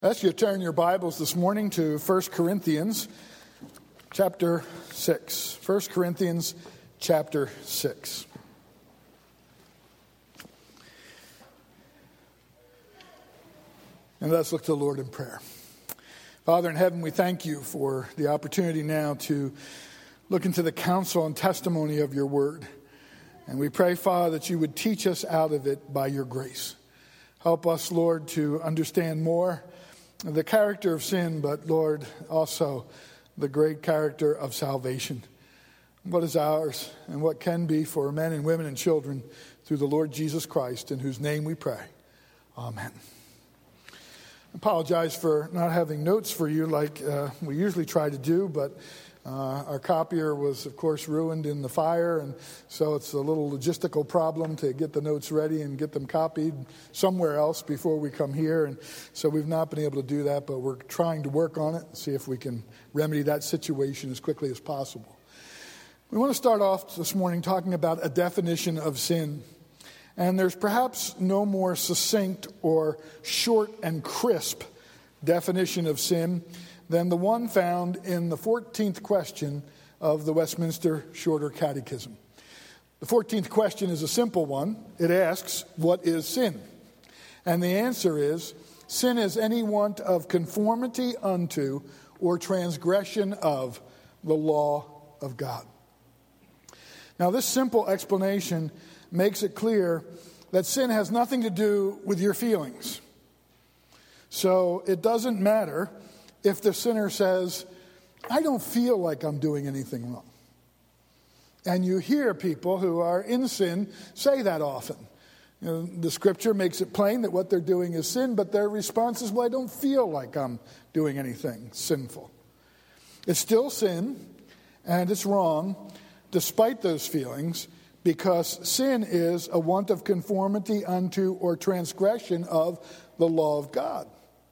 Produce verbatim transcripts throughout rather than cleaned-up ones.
I ask you to turn your Bibles this morning to First Corinthians chapter six. First Corinthians chapter six. And let's look to the Lord in prayer. Father in heaven, we thank you for the opportunity now to look into the counsel and testimony of your word. And we pray, Father, that you would teach us out of it by your grace. Help us, Lord, to understand more the character of sin, but Lord, also the great character of salvation. What is ours and what can be for men and women and children through the Lord Jesus Christ, in whose name we pray. Amen. I apologize for not having notes for you like uh, we usually try to do, but uh, our copier was, of course, ruined in the fire, and so it's a little logistical problem to get the notes ready and get them copied somewhere else before we come here, and so we've not been able to do that, but we're trying to work on it and see if we can remedy that situation as quickly as possible. We want to start off this morning talking about a definition of sin. And there's perhaps no more succinct or short and crisp definition of sin than the one found in the fourteenth question of the Westminster Shorter Catechism. The fourteenth question is a simple one. It asks, what is sin? And the answer is, sin is any want of conformity unto or transgression of the law of God. Now, this simple explanation makes it clear that sin has nothing to do with your feelings. So it doesn't matter if the sinner says, I don't feel like I'm doing anything wrong. And you hear people who are in sin say that often. You know, the scripture makes it plain that what they're doing is sin, but their response is, well, I don't feel like I'm doing anything sinful. It's still sin, and it's wrong, despite those feelings, because sin is a want of conformity unto or transgression of the law of God.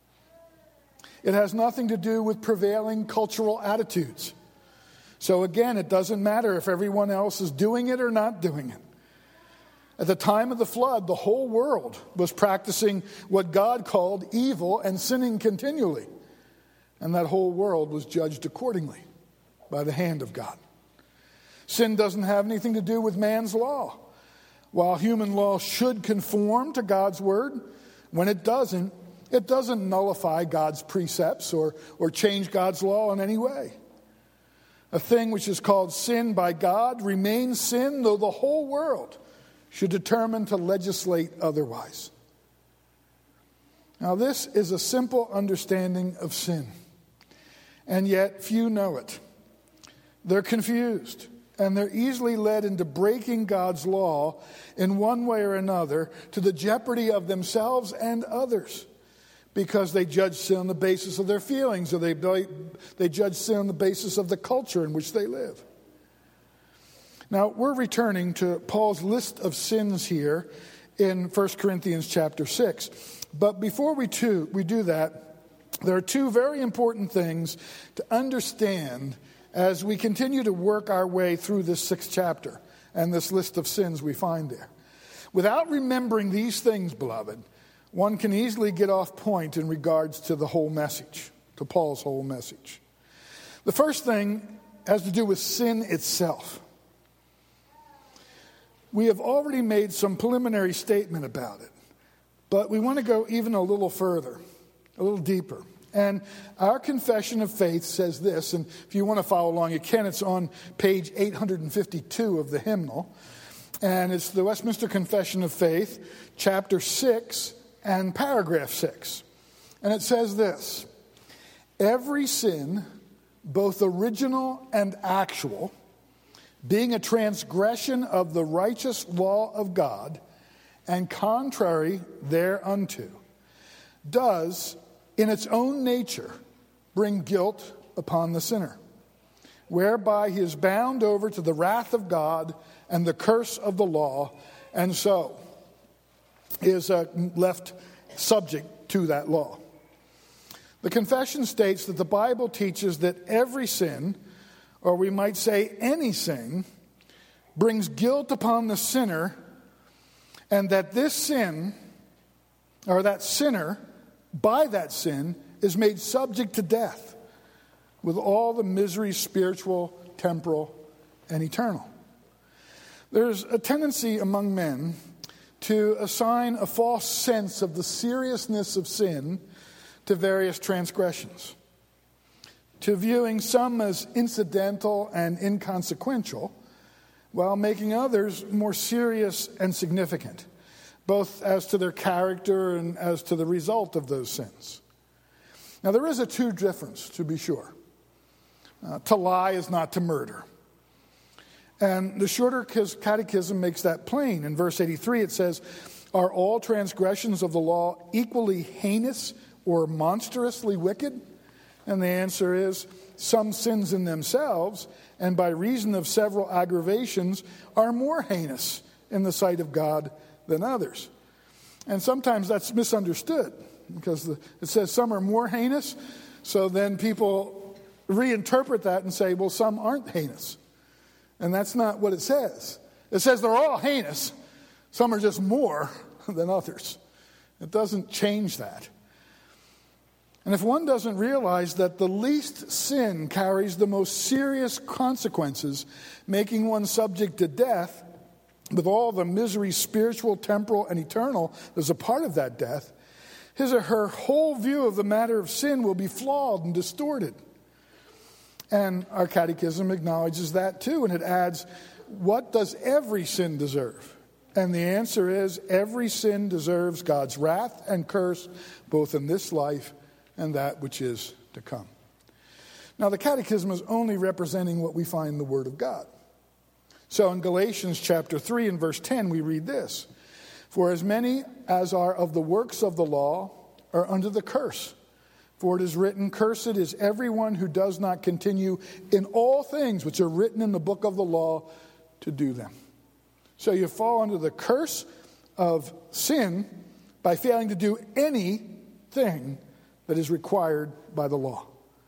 It has nothing to do with prevailing cultural attitudes. So again, it doesn't matter if everyone else is doing it or not doing it. At the time of the flood, the whole world was practicing what God called evil and sinning continually. And that whole world was judged accordingly by the hand of God. Sin doesn't have anything to do with man's law. While human law should conform to God's word, when it doesn't, it doesn't nullify God's precepts or, or change God's law in any way. A thing which is called sin by God remains sin, though the whole world should determine to legislate otherwise. Now, this is a simple understanding of sin, and yet few know it. They're confused. And they're easily led into breaking God's law in one way or another to the jeopardy of themselves and others, because they judge sin on the basis of their feelings, or they, they judge sin on the basis of the culture in which they live. Now, we're returning to Paul's list of sins here in First Corinthians chapter six. But before we, too, we do that, there are two very important things to understand as we continue to work our way through this sixth chapter and this list of sins we find there. Without remembering these things, beloved, one can easily get off point in regards to the whole message, to Paul's whole message. The first thing has to do with sin itself. We have already made some preliminary statement about it, but we want to go even a little further, a little deeper. And our confession of faith says this, and if you want to follow along, you can. It's on page eight fifty-two of the hymnal. And it's the Westminster Confession of Faith, chapter six and paragraph six. And it says this: every sin, both original and actual, being a transgression of the righteous law of God and contrary thereunto, does in its own nature bring guilt upon the sinner, whereby he is bound over to the wrath of God and the curse of the law, and so is uh, left subject to that law. The confession states that the Bible teaches that every sin, or we might say any sin, brings guilt upon the sinner, and that this sin, or that sinner, by that sin is made subject to death with all the miseries, spiritual, temporal, and eternal. There's a tendency among men to assign a false sense of the seriousness of sin to various transgressions, to viewing some as incidental and inconsequential, while making others more serious and significant, both as to their character and as to the result of those sins. Now, there is a true difference, to be sure. Uh, to lie is not to murder. And the Shorter Catechism makes that plain. In verse eighty-three, it says, "Are all transgressions of the law equally heinous or monstrously wicked?" And the answer is, some sins in themselves, and by reason of several aggravations, are more heinous in the sight of God than others. And sometimes that's misunderstood, because the, it says some are more heinous, so then people reinterpret that and say, well, some aren't heinous. And that's not what it says. It says they're all heinous. Some are just more than others. It doesn't change that. And if one doesn't realize that the least sin carries the most serious consequences, making one subject to death, with all the misery, spiritual, temporal, and eternal, there's a part of that death, his or her whole view of the matter of sin will be flawed and distorted. And our catechism acknowledges that too, and it adds, what does every sin deserve? And the answer is, every sin deserves God's wrath and curse, both in this life and that which is to come. Now, the catechism is only representing what we find in the Word of God. So in Galatians chapter three and verse ten, we read this: "For as many as are of the works of the law are under the curse. For it is written, cursed is everyone who does not continue in all things which are written in the book of the law to do them." So you fall under the curse of sin by failing to do anything that is required by the law,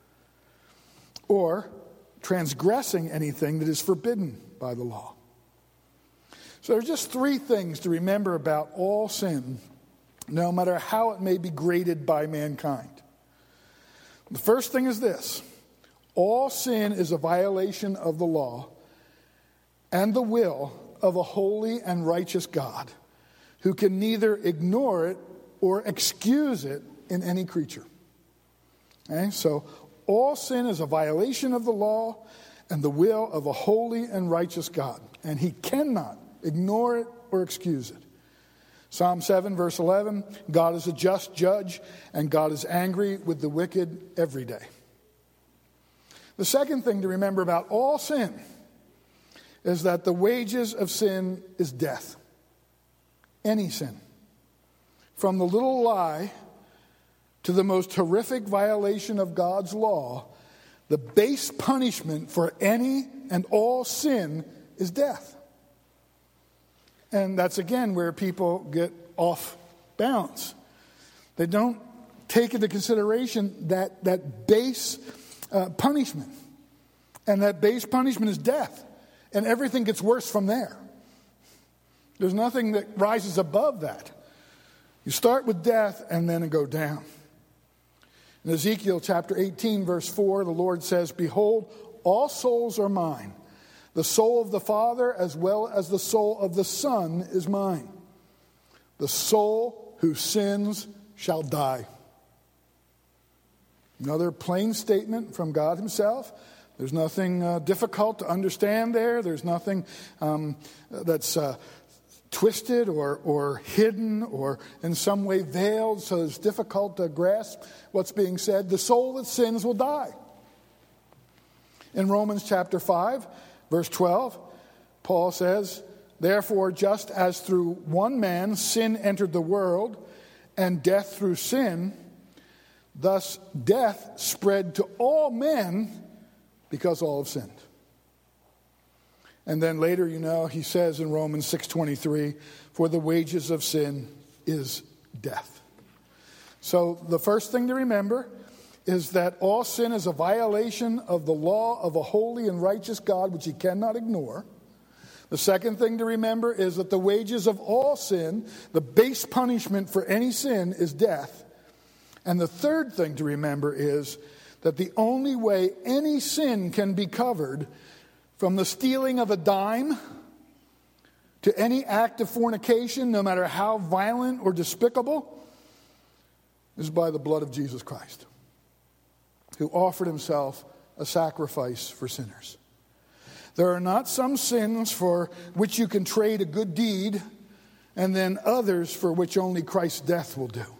or transgressing anything that is forbidden by the law. So there are just three things to remember about all sin, no matter how it may be graded by mankind. The first thing is this: all sin is a violation of the law and the will of a holy and righteous God who can neither ignore it or excuse it in any creature. Okay? So all sin is a violation of the law and the will of a holy and righteous God, and he cannot ignore it or excuse it. Psalm seven, verse eleven, God is a just judge, and God is angry with the wicked every day. The second thing to remember about all sin is that the wages of sin is death. Any sin. From the little lie to the most horrific violation of God's law, the base punishment for any and all sin is death. And that's again where people get off balance. They don't take into consideration that, that base uh, punishment. And that base punishment is death. And everything gets worse from there. There's nothing that rises above that. You start with death and then go down. In Ezekiel chapter eighteen, verse four, the Lord says, "Behold, all souls are mine. The soul of the Father as well as the soul of the Son is mine. The soul who sins shall die." Another plain statement from God himself. There's nothing uh, difficult to understand there. There's nothing um, that's uh, twisted or, or hidden or in some way veiled, so it's difficult to grasp what's being said. The soul that sins will die. In Romans chapter five, verse twelve, Paul says, "Therefore, just as through one man sin entered the world, and death through sin, thus death spread to all men because all have sinned." And then later, you know, he says in Romans six twenty-three, "For the wages of sin is death." So the first thing to remember is that all sin is a violation of the law of a holy and righteous God, which he cannot ignore. The second thing to remember is that the wages of all sin, the base punishment for any sin, is death. And the third thing to remember is that the only way any sin can be covered, from the stealing of a dime to any act of fornication, no matter how violent or despicable, is by the blood of Jesus Christ, who offered himself a sacrifice for sinners. There are not some sins for which you can trade a good deed, and then others for which only Christ's death will do.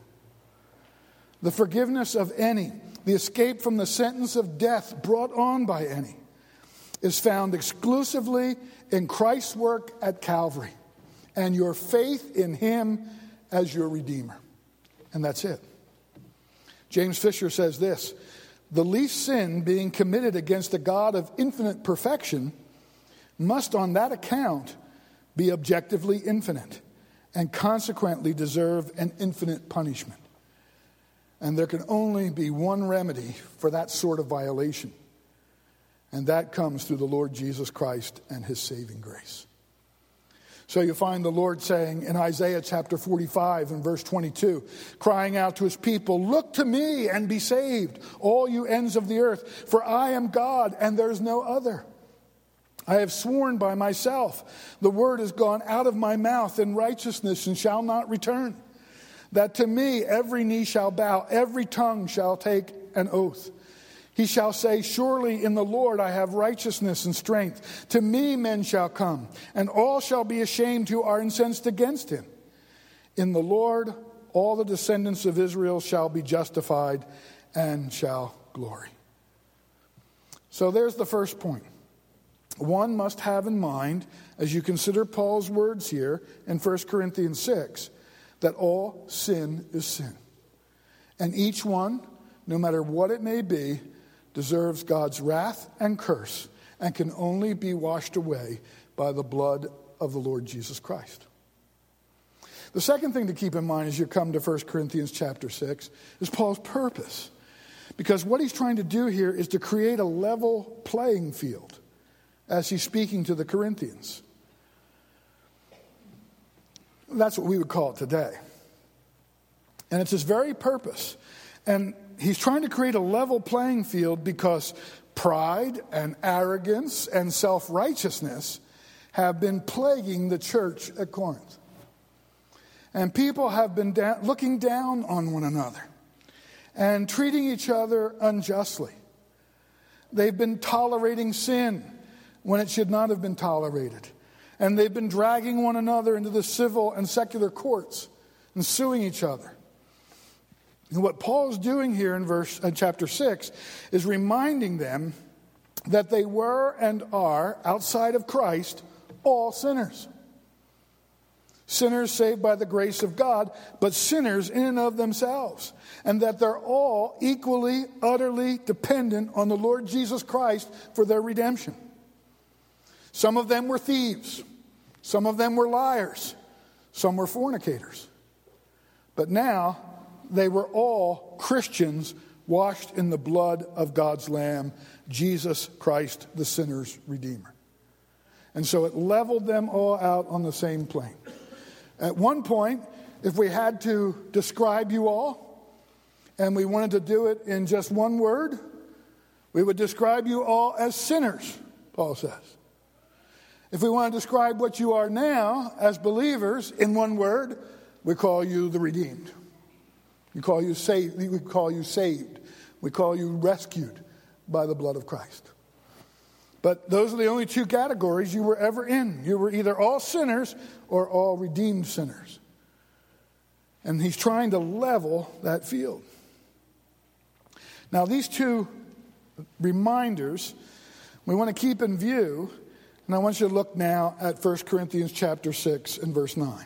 The forgiveness of any, the escape from the sentence of death brought on by any, is found exclusively in Christ's work at Calvary and your faith in him as your Redeemer. And that's it. James Fisher says this: the least sin being committed against a God of infinite perfection must on that account be objectively infinite and consequently deserve an infinite punishment. And there can only be one remedy for that sort of violation, and that comes through the Lord Jesus Christ and his saving grace. So you find the Lord saying in Isaiah chapter forty-five and verse twenty-two, crying out to his people, "Look to me and be saved, all you ends of the earth, for I am God and there is no other. I have sworn by myself, the word has gone out of my mouth in righteousness and shall not return. That to me every knee shall bow, every tongue shall take an oath. He shall say, surely in the Lord I have righteousness and strength. To me men shall come, and all shall be ashamed who are incensed against him. In the Lord all the descendants of Israel shall be justified and shall glory." So there's the first point. One must have in mind, as you consider Paul's words here in First Corinthians six, that all sin is sin. And each one, no matter what it may be, deserves God's wrath and curse and can only be washed away by the blood of the Lord Jesus Christ. The second thing to keep in mind as you come to First Corinthians chapter six is Paul's purpose. Because what he's trying to do here is to create a level playing field as he's speaking to the Corinthians. That's what we would call it today. And it's his very purpose. And he's trying to create a level playing field because pride and arrogance and self-righteousness have been plaguing the church at Corinth. And people have been da- looking down on one another and treating each other unjustly. They've been tolerating sin when it should not have been tolerated. And they've been dragging one another into the civil and secular courts and suing each other. And what Paul's doing here in verse uh, chapter six is reminding them that they were and are, outside of Christ, all sinners. Sinners saved by the grace of God, but sinners in and of themselves. And that they're all equally, utterly dependent on the Lord Jesus Christ for their redemption. Some of them were thieves. Some of them were liars. Some were fornicators. But now they were all Christians washed in the blood of God's Lamb, Jesus Christ, the sinner's Redeemer. And so it leveled them all out on the same plane. At one point, if we had to describe you all, and we wanted to do it in just one word, we would describe you all as sinners, Paul says. If we want to describe what you are now as believers in one word, we call you the redeemed. We call you saved. We call you saved. We call you rescued by the blood of Christ. But those are the only two categories you were ever in. You were either all sinners or all redeemed sinners. And he's trying to level that field. Now, these two reminders we want to keep in view. And I want you to look now at First Corinthians chapter six and verse nine.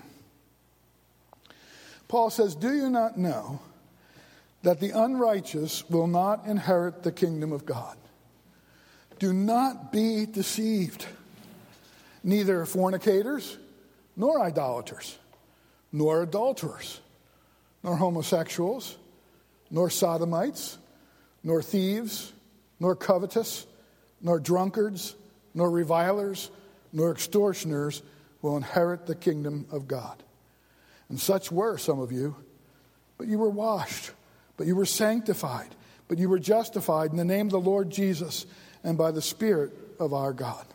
Paul says, "Do you not know that the unrighteous will not inherit the kingdom of God? Do not be deceived. Neither fornicators, nor idolaters, nor adulterers, nor homosexuals, nor sodomites, nor thieves, nor covetous, nor drunkards, nor revilers, nor extortioners will inherit the kingdom of God. And such were some of you, but you were washed, but you were sanctified, but you were justified in the name of the Lord Jesus and by the Spirit of our God.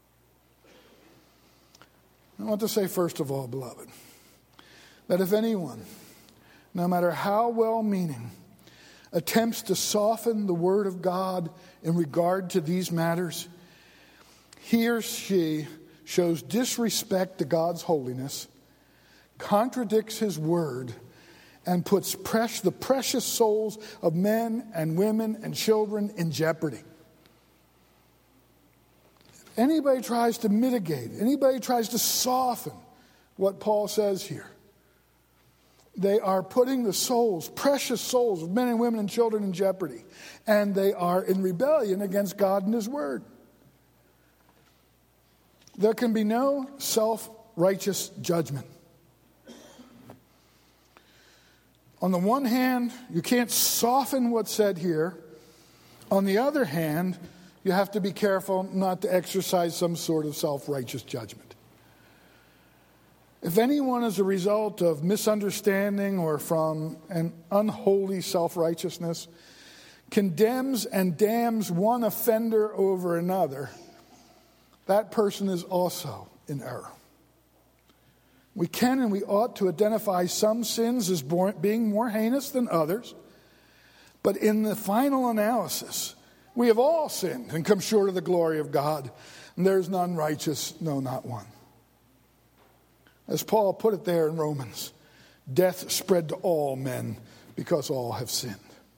I want to say, first of all, beloved, that if anyone, no matter how well-meaning, attempts to soften the Word of God in regard to these matters, he or she shows disrespect to God's holiness, contradicts His Word, and puts pres- the precious souls of men and women and children in jeopardy. Anybody tries to mitigate, anybody tries to soften what Paul says here, they are putting the souls, precious souls of men and women and children in jeopardy. And they are in rebellion against God and His Word. There can be no self-righteous judgment. On the one hand, you can't soften what's said here. On the other hand, you have to be careful not to exercise some sort of self-righteous judgment. If anyone, as a result of misunderstanding or from an unholy self-righteousness, condemns and damns one offender over another, that person is also in error. We can and we ought to identify some sins as being more heinous than others, but in the final analysis, we have all sinned and come short of the glory of God, and there is none righteous, no, not one. As Paul put it there in Romans, death spread to all men because all have sinned.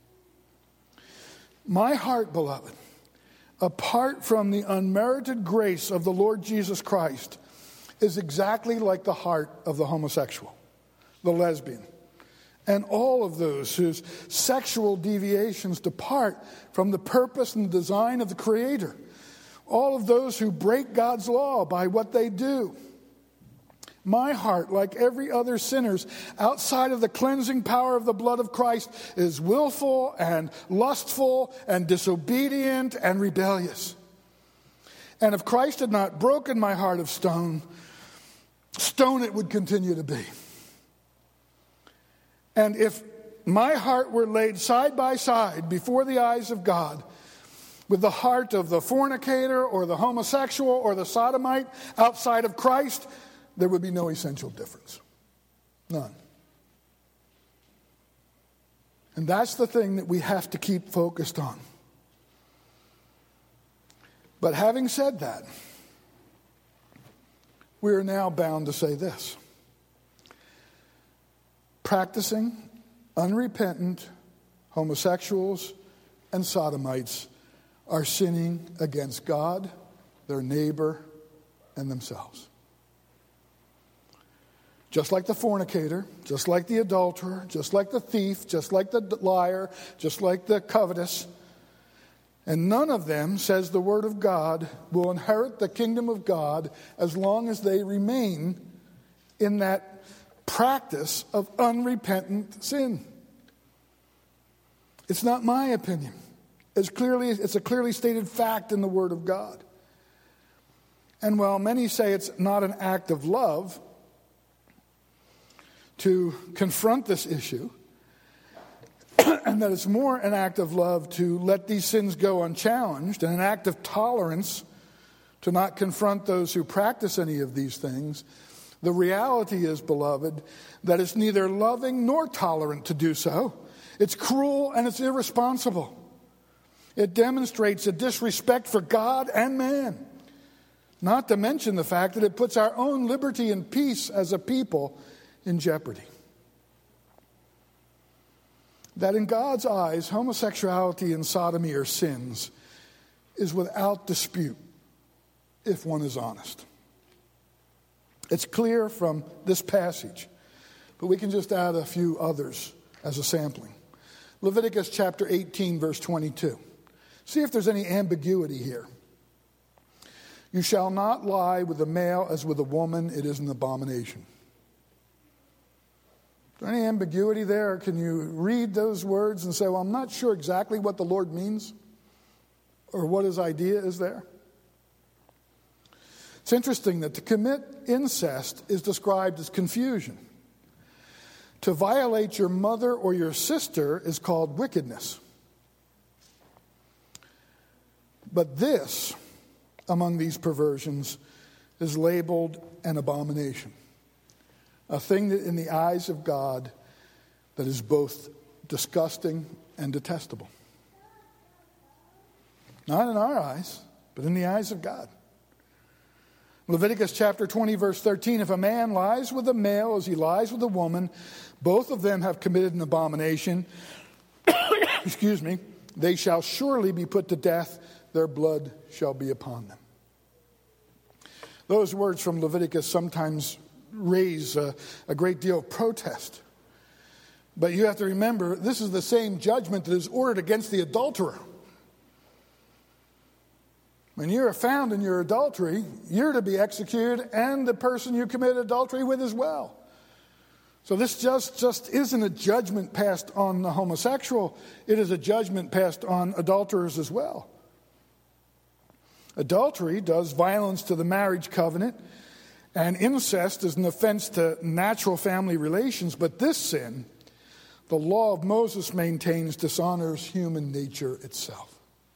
My heart, beloved, apart from the unmerited grace of the Lord Jesus Christ, is exactly like the heart of the homosexual, the lesbian, and all of those whose sexual deviations depart from the purpose and the design of the Creator, all of those who break God's law by what they do. My heart, like every other sinner's, outside of the cleansing power of the blood of Christ, is willful and lustful and disobedient and rebellious. And if Christ had not broken my heart of stone, stone it would continue to be. And if my heart were laid side by side before the eyes of God with the heart of the fornicator or the homosexual or the sodomite outside of Christ, there would be no essential difference. None. And that's the thing that we have to keep focused on. But having said that, we are now bound to say this. Practicing unrepentant homosexuals and sodomites are sinning against God, their neighbor, and themselves. Just like the fornicator, just like the adulterer, just like the thief, just like the liar, just like the covetous. And none of them, says the Word of God, will inherit the kingdom of God as long as they remain in that practice of unrepentant sin. It's not my opinion. It's clearly, it's a clearly stated fact in the Word of God. And while many say it's not an act of love to confront this issue, and that it's more an act of love to let these sins go unchallenged, and an act of tolerance to not confront those who practice any of these things, the reality is, beloved, that it's neither loving nor tolerant to do so. It's cruel and it's irresponsible. It demonstrates a disrespect for God and man, not to mention the fact that it puts our own liberty and peace as a people in jeopardy. That in God's eyes, homosexuality and sodomy are sins is without dispute if one is honest. It's clear from this passage, but we can just add a few others as a sampling. Leviticus chapter eighteen, verse twenty-two. See if there's any ambiguity here. You shall not lie with a male as with a woman, it is an abomination. Is there any ambiguity there? Or can you read those words and say, well, I'm not sure exactly what the Lord means or what his idea is there? It's interesting that to commit incest is described as confusion. To violate your mother or your sister is called wickedness. But this, among these perversions, is labeled an abomination. A thing that in the eyes of God that is both disgusting and detestable. Not in our eyes, but in the eyes of God. Leviticus chapter twenty, verse thirteen, if a man lies with a male as he lies with a woman, both of them have committed an abomination. Excuse me. They shall surely be put to death. Their blood shall be upon them. Those words from Leviticus sometimes raise a, a great deal of protest. But you have to remember, this is the same judgment that is ordered against the adulterer. When you're found in your adultery, you're to be executed, and the person you committed adultery with as well. So this just, just isn't a judgment passed on the homosexual. It is a judgment passed on adulterers as well. Adultery does violence to the marriage covenant, and incest is an offense to natural family relations. But this sin, the law of Moses maintains, dishonors human nature itself.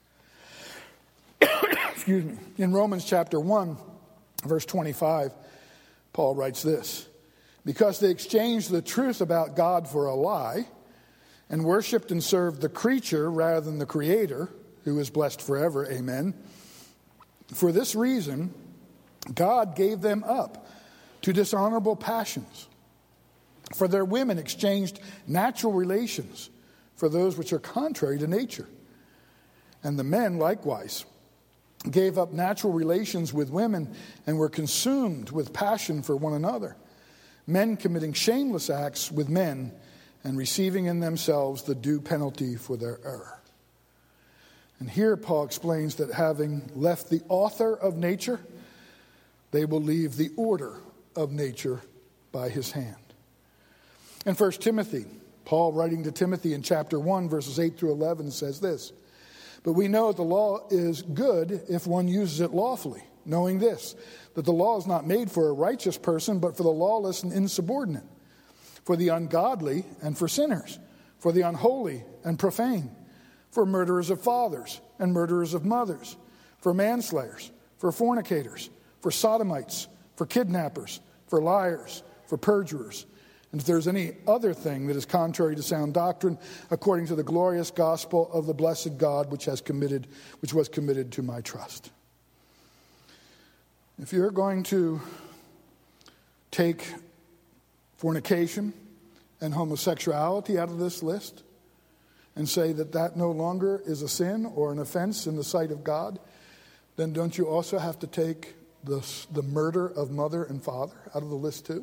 Excuse me. In Romans chapter one, verse twenty-five, Paul writes this: because they exchanged the truth about God for a lie, and worshipped and served the creature rather than the Creator, who is blessed forever, amen. For this reason, God gave them up to dishonorable passions. For their women exchanged natural relations for those which are contrary to nature. And the men likewise gave up natural relations with women and were consumed with passion for one another, men committing shameless acts with men and receiving in themselves the due penalty for their error. And here Paul explains that having left the author of nature, they will leave the order of nature by his hand. In First Timothy, Paul writing to Timothy in chapter one, verses eight through eleven says this: but we know that the law is good if one uses it lawfully, knowing this, that the law is not made for a righteous person, but for the lawless and insubordinate, for the ungodly and for sinners, for the unholy and profane, for murderers of fathers and murderers of mothers, for manslayers, for fornicators, for sodomites, for kidnappers, for liars, for perjurers, and if there's any other thing that is contrary to sound doctrine, according to the glorious gospel of the blessed God which has committed, which was committed to my trust. If you're going to take fornication and homosexuality out of this list and say that that no longer is a sin or an offense in the sight of God, then don't you also have to take the, the murder of mother and father out of the list too?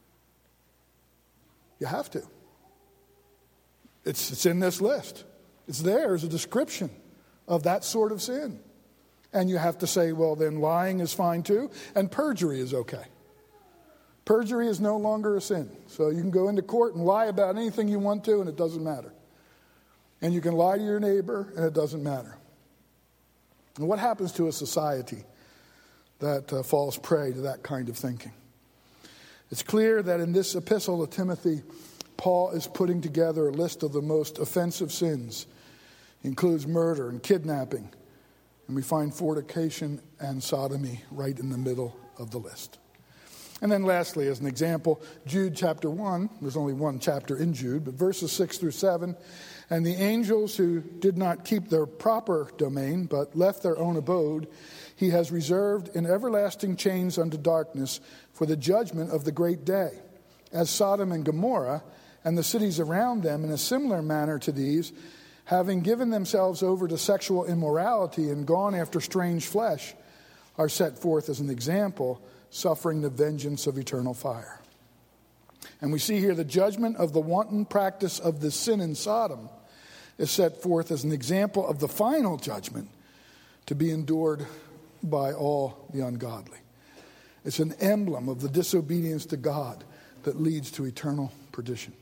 You have to. It's, it's in this list. It's there as a description of that sort of sin. And you have to say, well, then lying is fine too, and perjury is okay. Perjury is no longer a sin. So you can go into court and lie about anything you want to, and it doesn't matter. And you can lie to your neighbor, and it doesn't matter. And what happens to a society that uh, falls prey to that kind of thinking? It's clear that in this epistle to Timothy, Paul is putting together a list of the most offensive sins. It includes murder and kidnapping, and we find fornication and sodomy right in the middle of the list. And then lastly, as an example, Jude chapter one, there's only one chapter in Jude, but verses six through seven, and the angels who did not keep their proper domain, but left their own abode, he has reserved in everlasting chains unto darkness for the judgment of the great day, as Sodom and Gomorrah and the cities around them in a similar manner to these, having given themselves over to sexual immorality and gone after strange flesh, are set forth as an example, suffering the vengeance of eternal fire. And we see here the judgment of the wanton practice of the sin in Sodom is set forth as an example of the final judgment to be endured by all the ungodly. It's an emblem of the disobedience to God that leads to eternal perdition.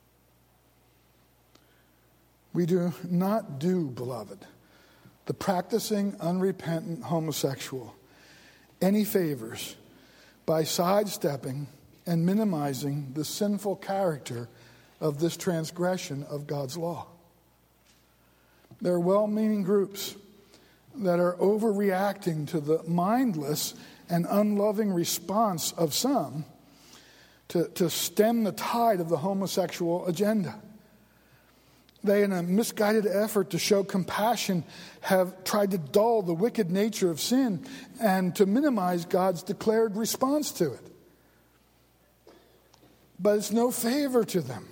We do not do, beloved, the practicing, unrepentant homosexual any favors by sidestepping and minimizing the sinful character of this transgression of God's law. There are well-meaning groups that are overreacting to the mindless and unloving response of some to, to stem the tide of the homosexual agenda. They, in a misguided effort to show compassion, have tried to dull the wicked nature of sin and to minimize God's declared response to it. But it's no favor to them.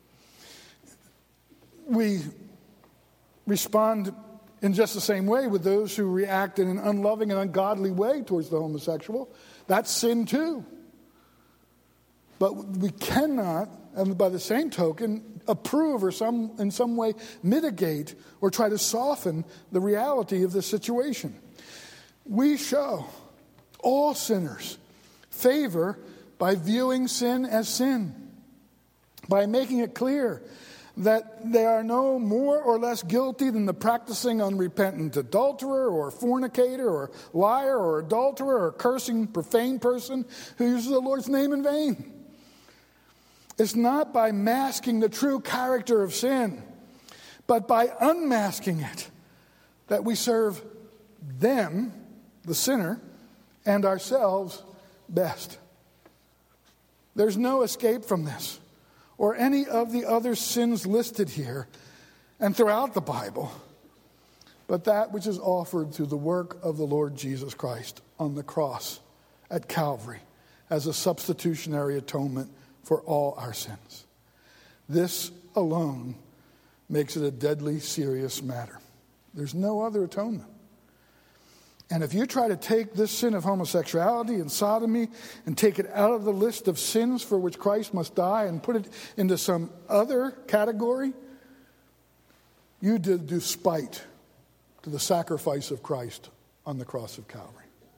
We respond in just the same way with those who react in an unloving and ungodly way towards the homosexual. That's sin too. But we cannot, and by the same token, approve or some in some way mitigate or try to soften the reality of this situation. We show all sinners favor by viewing sin as sin, by making it clear that they are no more or less guilty than the practicing unrepentant adulterer or fornicator or liar or adulterer or cursing profane person who uses the Lord's name in vain. It's not by masking the true character of sin, but by unmasking it, that we serve them, the sinner, and ourselves best. There's no escape from this, or any of the other sins listed here and throughout the Bible, but that which is offered through the work of the Lord Jesus Christ on the cross at Calvary as a substitutionary atonement for all our sins. This alone makes it a deadly serious matter. There's no other atonement. And if you try to take this sin of homosexuality and sodomy and take it out of the list of sins for which Christ must die and put it into some other category, you did do spite to the sacrifice of Christ on the cross of Calvary.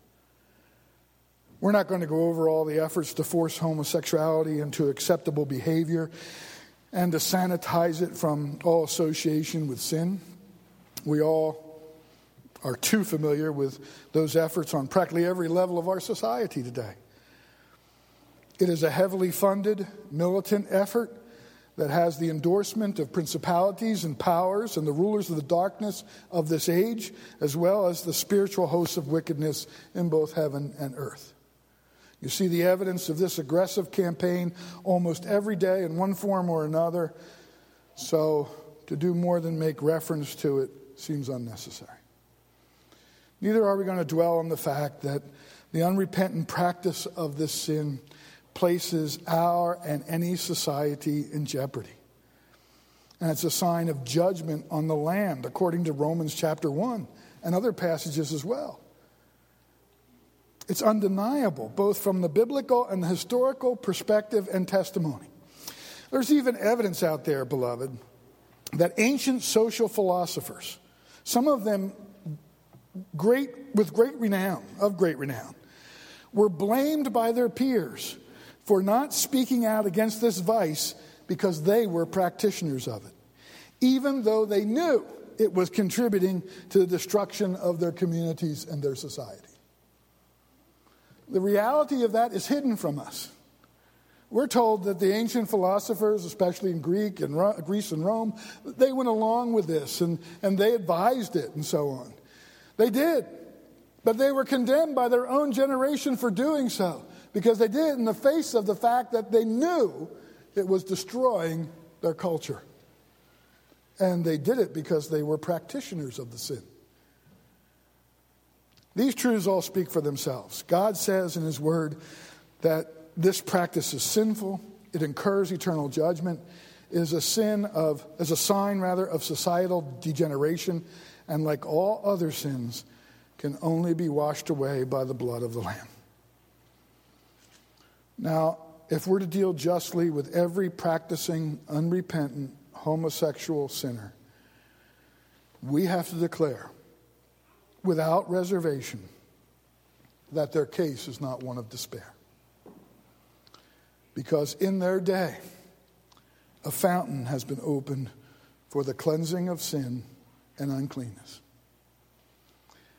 We're not going to go over all the efforts to force homosexuality into acceptable behavior and to sanitize it from all association with sin. We all are too familiar with those efforts on practically every level of our society today. It is a heavily funded, militant effort that has the endorsement of principalities and powers and the rulers of the darkness of this age, as well as the spiritual hosts of wickedness in both heaven and earth. You see the evidence of this aggressive campaign almost every day in one form or another, so to do more than make reference to it seems unnecessary. Neither are we going to dwell on the fact that the unrepentant practice of this sin places our and any society in jeopardy. And it's a sign of judgment on the land, according to Romans chapter one and other passages as well. It's undeniable, both from the biblical and the historical perspective and testimony. There's even evidence out there, beloved, that ancient social philosophers, some of them great with great renown, of great renown, were blamed by their peers for not speaking out against this vice because they were practitioners of it, even though they knew it was contributing to the destruction of their communities and their society. The reality of that is hidden from us. We're told that the ancient philosophers, especially in Greek and Ro- Greece and Rome, they went along with this and, and they advised it and so on. They did, but they were condemned by their own generation for doing so, because they did it in the face of the fact that they knew it was destroying their culture. And they did it because they were practitioners of the sin. These truths all speak for themselves. God says in his word that this practice is sinful. It incurs eternal judgment. It is a sin of, is a sign rather of societal degeneration, and like all other sins, can only be washed away by the blood of the Lamb. Now, if we're to deal justly with every practicing, unrepentant, homosexual sinner, we have to declare without reservation that their case is not one of despair. Because in their day, a fountain has been opened for the cleansing of sin and uncleanness.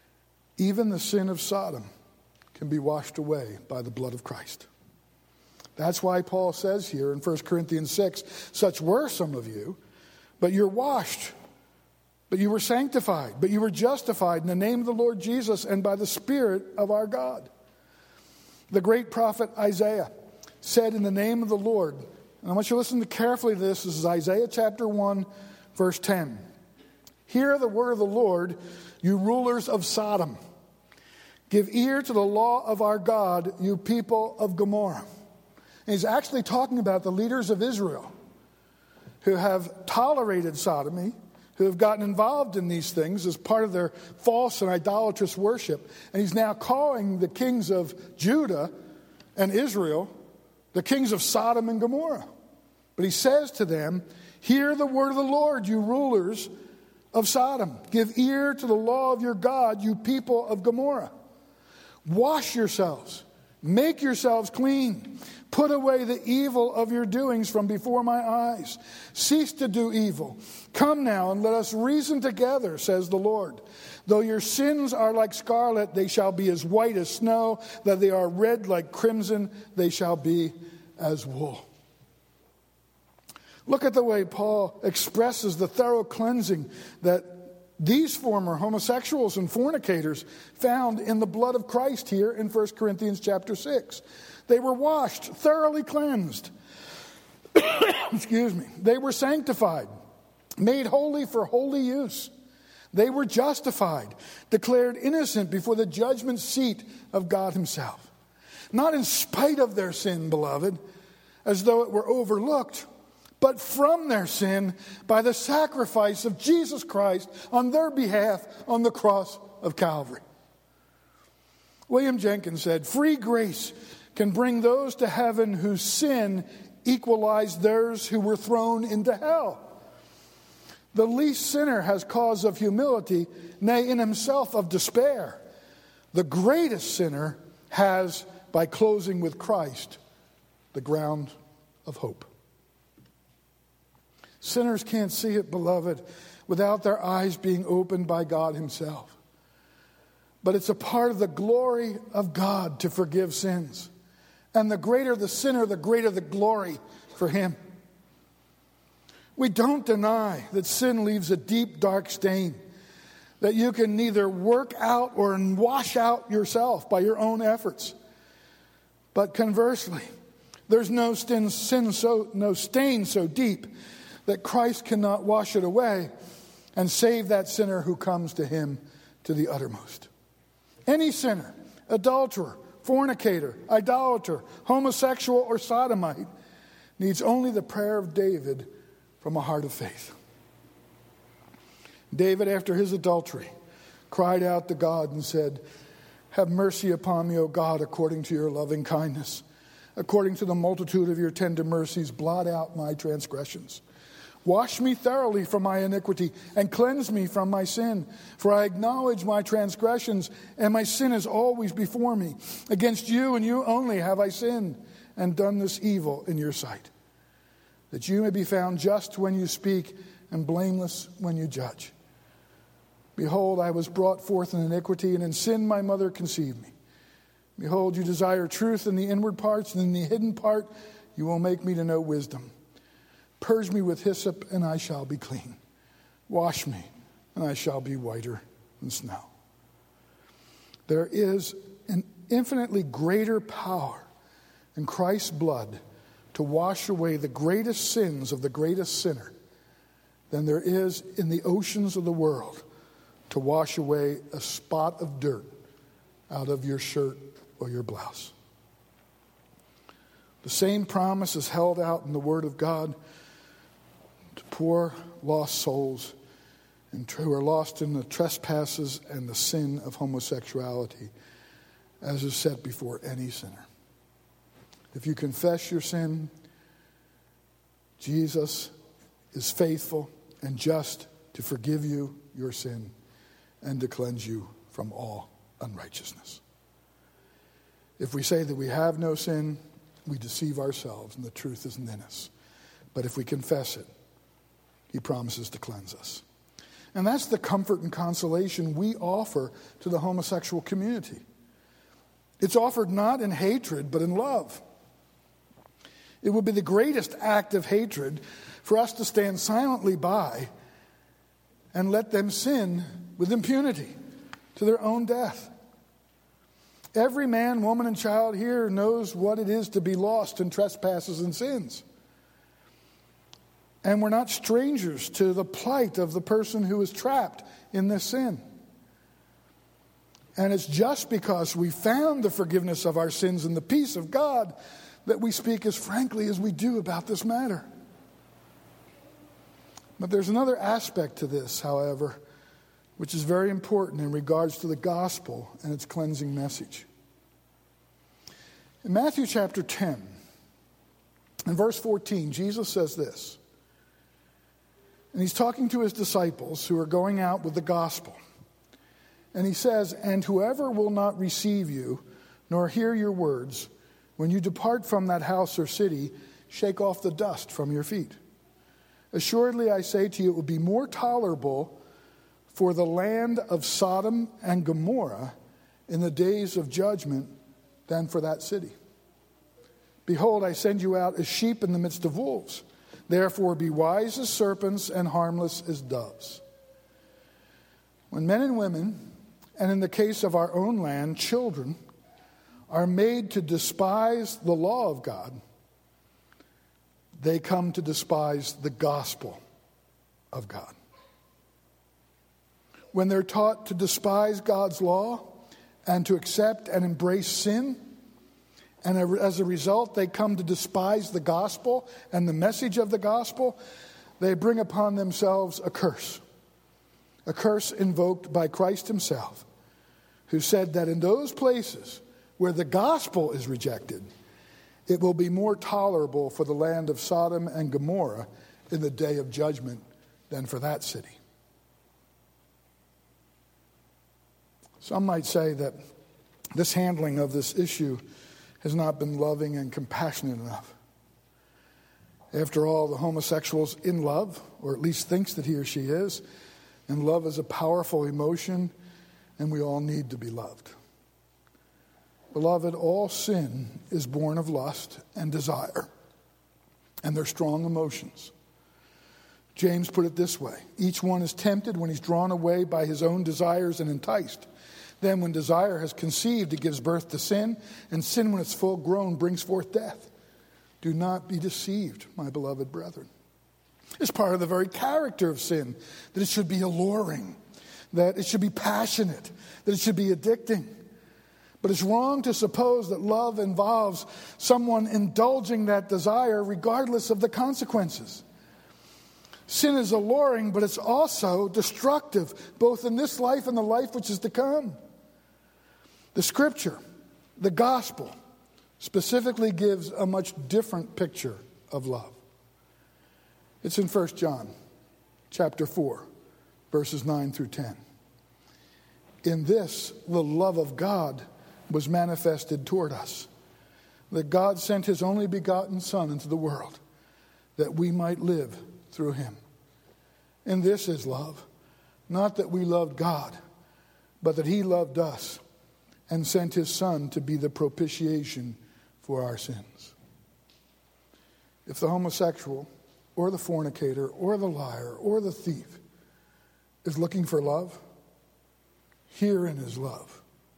Even the sin of Sodom can be washed away by the blood of Christ. That's why Paul says here in First Corinthians six, such were some of you, but you're washed, but you were sanctified, but you were justified in the name of the Lord Jesus and by the Spirit of our God. The great prophet Isaiah said in the name of the Lord, and I want you to listen carefully to this. This is Isaiah chapter one, verse ten. Hear the word of the Lord, you rulers of Sodom. Give ear to the law of our God, you people of Gomorrah. And he's actually talking about the leaders of Israel who have tolerated sodomy, who have gotten involved in these things as part of their false and idolatrous worship. And he's now calling the kings of Judah and Israel the kings of Sodom and Gomorrah. But he says to them, hear the word of the Lord, you rulers of Sodom. Give ear to the law of your God, you people of Gomorrah. Wash yourselves. Make yourselves clean. Put away the evil of your doings from before my eyes. Cease to do evil. Come now and let us reason together, says the Lord. Though your sins are like scarlet, they shall be as white as snow. Though they are red like crimson, they shall be as wool. Look at the way Paul expresses the thorough cleansing that these former homosexuals and fornicators found in the blood of Christ here in First Corinthians chapter six. They were washed, thoroughly cleansed. Excuse me. They were sanctified, made holy for holy use. They were justified, declared innocent before the judgment seat of God himself. Not in spite of their sin, beloved, as though it were overlooked, but from their sin by the sacrifice of Jesus Christ on their behalf on the cross of Calvary. William Jenkins said, free grace can bring those to heaven whose sin equalized theirs who were thrown into hell. The least sinner has cause of humility, nay, in himself of despair. The greatest sinner has, by closing with Christ, the ground of hope. Sinners can't see it, beloved, without their eyes being opened by God himself. But it's a part of the glory of God to forgive sins. And the greater the sinner, the greater the glory for him. We don't deny that sin leaves a deep, dark stain that you can neither work out or wash out yourself by your own efforts. But conversely, there's no sin, sin so, no stain so deep that Christ cannot wash it away and save that sinner who comes to him to the uttermost. Any sinner, adulterer, fornicator, idolater, homosexual, or sodomite needs only the prayer of David from a heart of faith. David, after his adultery, cried out to God and said, have mercy upon me, O God, according to your loving kindness. According to the multitude of your tender mercies, blot out my transgressions. Wash me thoroughly from my iniquity and cleanse me from my sin. For I acknowledge my transgressions, and my sin is always before me. Against you and you only have I sinned and done this evil in your sight, that you may be found just when you speak and blameless when you judge. Behold, I was brought forth in iniquity, and in sin my mother conceived me. Behold, you desire truth in the inward parts, and in the hidden part you will make me to know wisdom. Purge me with hyssop, and I shall be clean. Wash me, and I shall be whiter than snow. There is an infinitely greater power in Christ's blood to wash away the greatest sins of the greatest sinner than there is in the oceans of the world to wash away a spot of dirt out of your shirt or your blouse. The same promise is held out in the Word of God to poor, lost souls and who are lost in the trespasses and the sin of homosexuality, as is set before any sinner. If you confess your sin, Jesus is faithful and just to forgive you your sin and to cleanse you from all unrighteousness. If we say that we have no sin, we deceive ourselves and the truth isn't in us. But if we confess it, he promises to cleanse us. And that's the comfort and consolation we offer to the homosexual community. It's offered not in hatred, but in love. It would be the greatest act of hatred for us to stand silently by and let them sin with impunity to their own death. Every man, woman, and child here knows what it is to be lost in trespasses and sins. And we're not strangers to the plight of the person who is trapped in this sin. And it's just because we found the forgiveness of our sins and the peace of God that we speak as frankly as we do about this matter. But there's another aspect to this, however, which is very important in regards to the gospel and its cleansing message. In Matthew chapter ten, in verse fourteen, Jesus says this. And he's talking to his disciples who are going out with the gospel. And he says, "And whoever will not receive you, nor hear your words, when you depart from that house or city, shake off the dust from your feet. Assuredly, I say to you, it will be more tolerable for the land of Sodom and Gomorrah in the days of judgment than for that city. Behold, I send you out as sheep in the midst of wolves. Therefore, be wise as serpents and harmless as doves." When men and women, and in the case of our own land, children, are made to despise the law of God, they come to despise the gospel of God. When they're taught to despise God's law and to accept and embrace sin, and as a result they come to despise the gospel and the message of the gospel, they bring upon themselves a curse. A curse invoked by Christ himself, who said that in those places where the gospel is rejected, it will be more tolerable for the land of Sodom and Gomorrah in the day of judgment than for that city. Some might say that this handling of this issue has not been loving and compassionate enough. After all, the homosexual's in love, or at least thinks that he or she is, and love is a powerful emotion, and we all need to be loved. Beloved, all sin is born of lust and desire, and they're strong emotions. James put it this way: each one is tempted when he's drawn away by his own desires and enticed. Then when desire has conceived, it gives birth to sin, and sin, when it's full grown, brings forth death. Do not be deceived, my beloved brethren. It's part of the very character of sin that it should be alluring, that it should be passionate, that it should be addicting. But it's wrong to suppose that love involves someone indulging that desire regardless of the consequences. Sin is alluring, but it's also destructive, both in this life and the life which is to come. The scripture, the gospel, specifically gives a much different picture of love. It's in First John chapter four, verses nine through ten. In this, the love of God was manifested toward us, that God sent his only begotten Son into the world, that we might live through him. And this is love, not that we loved God, but that he loved us and sent his Son to be the propitiation for our sins. If the homosexual or the fornicator or the liar or the thief is looking for love, herein is love: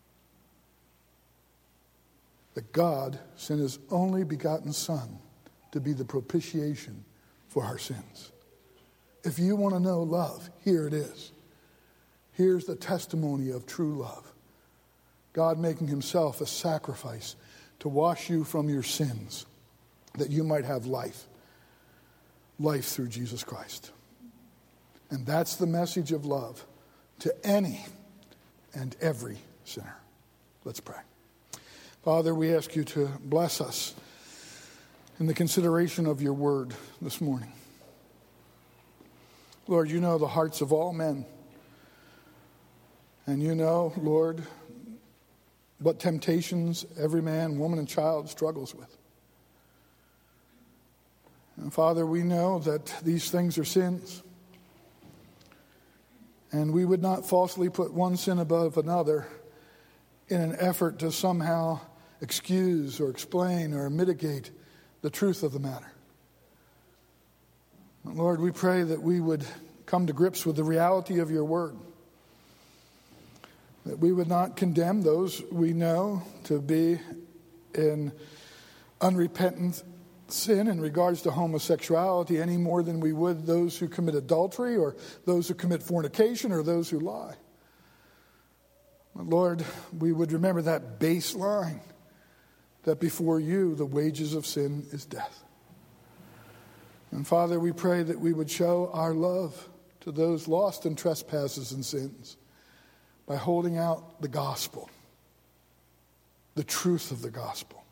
that God sent his only begotten Son to be the propitiation for our sins. If you want to know love, here it is. Here's the testimony of true love. God making himself a sacrifice to wash you from your sins, that you might have life. Life through Jesus Christ. And that's the message of love to any and every sinner. Let's pray. Father, we ask you to bless us in the consideration of your word this morning. Lord, you know the hearts of all men. And you know, Lord, what temptations every man, woman, and child struggles with. And Father, we know that these things are sins. And we would not falsely put one sin above another in an effort to somehow excuse or explain or mitigate the truth of the matter. Lord, we pray that we would come to grips with the reality of your word, that we would not condemn those we know to be in unrepentant sin in regards to homosexuality any more than we would those who commit adultery or those who commit fornication or those who lie. But Lord, we would remember that baseline, that before you the wages of sin is death. And Father, we pray that we would show our love to those lost in trespasses and sins by holding out the gospel, the truth of the gospel.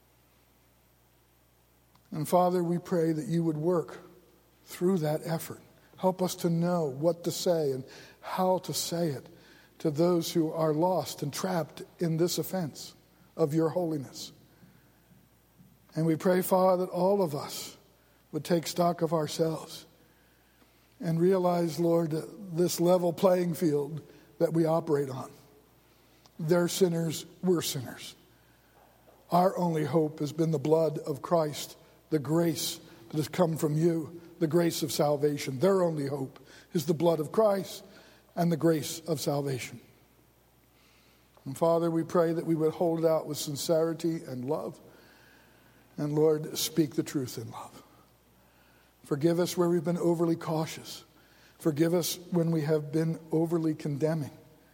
And Father, we pray that you would work through that effort. Help us to know what to say and how to say it to those who are lost and trapped in this offense of your holiness. And we pray, Father, that all of us would take stock of ourselves and realize, Lord, this level playing field that we operate on. They're sinners, we're sinners. Our only hope has been the blood of Christ, the grace that has come from you, the grace of salvation. Their only hope is the blood of Christ and the grace of salvation. And Father, we pray that we would hold it out with sincerity and love. And Lord, speak the truth in love. Forgive us where we've been overly cautious. Forgive us when we have been overly condemning.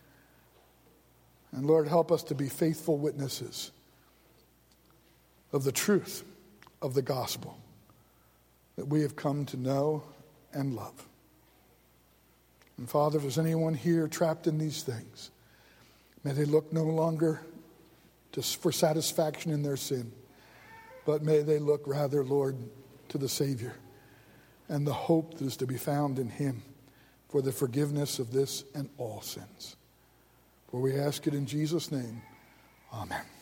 And Lord, help us to be faithful witnesses of the truth of the gospel that we have come to know and love. And Father, if there's anyone here trapped in these things, may they look no longer just for satisfaction in their sin, but may they look rather, Lord, to the Savior and the hope that is to be found in him for the forgiveness of this and all sins. For we ask it in Jesus' name. Amen.